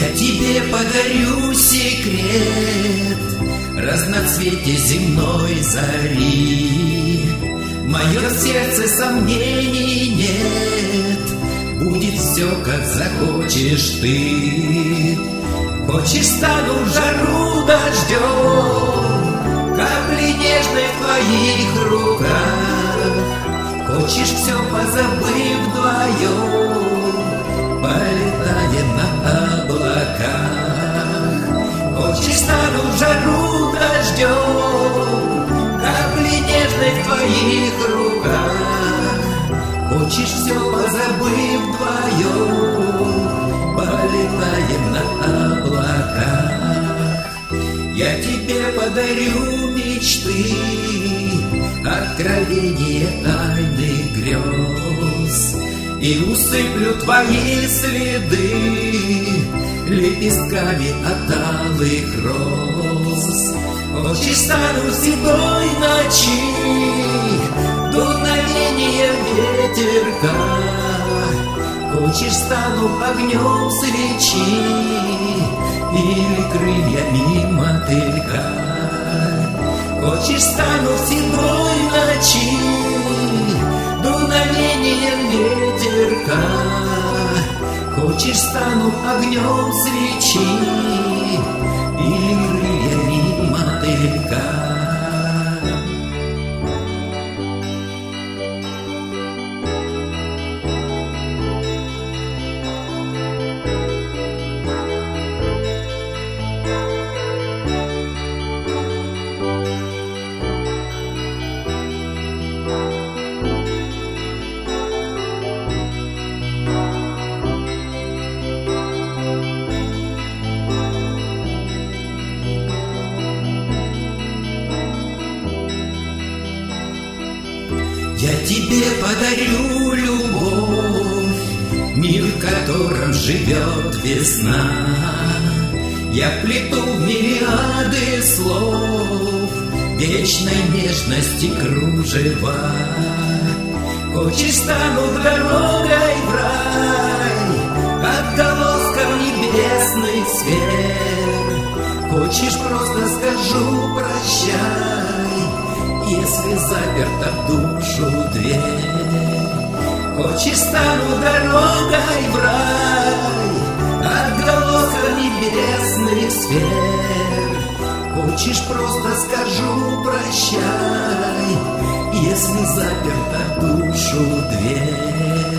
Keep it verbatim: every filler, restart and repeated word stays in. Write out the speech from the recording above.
Я тебе подарю секрет разноцветия земной зари. В моем сердце сомнений нет, будет все, как захочешь ты. Хочешь, стану в жару дождем, капли нежной в твоих руках. Хочешь, все позабыв вдвоем, полетаем на облаках. Хочешь, стану в жару дождем, капли нежной в твоих руках. Хочешь, все позабыв вдвоем, полетаем на облаках. Я тебе подарю мечты, откровение тайных грез, и усыплю твои следы лепестками от алых роз. Хочешь, стану седой ночи, дуновением ветерка. Хочешь, стану огнем свечи или крыльями мотылька. Хочешь, стану седой ночи, дуновением ветерка. Хочешь, стану огнем свечи или крыльями мотылька. Я тебе подарю любовь, мир, в котором живет весна. Я плету мириады слов, вечной нежности кружева. Хочешь, стану дорогой в рай, отголоском небесный свет. Хочешь, просто скажу прощай, если заперта в душу дверь. Хочешь, стану дорогой в рай, отголоском небесный свет. Хочешь, просто скажу прощай, если заперта в душу дверь.